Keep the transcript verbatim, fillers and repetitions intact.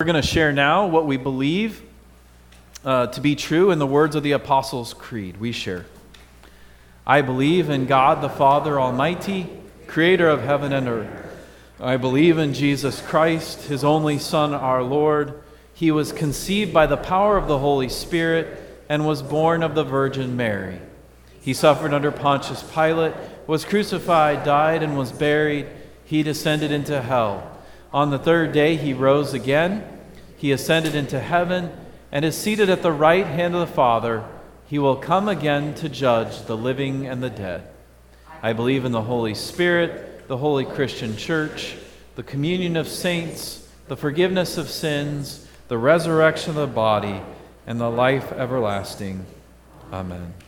We're going to share now what we believe uh, to be true in the words of the Apostles' Creed. We share. I believe in God the Father Almighty, creator of heaven and earth. I believe in Jesus Christ, his only Son, our Lord. He was conceived by the power of the Holy Spirit and was born of the Virgin Mary. He suffered under Pontius Pilate, was crucified, died, and was buried. He descended into hell. On the third day he rose again. He ascended into heaven and is seated at the right hand of the Father. He will come again to judge the living and the dead. I believe in the Holy Spirit, the holy Christian church, the communion of saints, the forgiveness of sins, the resurrection of the body, and the life everlasting. Amen.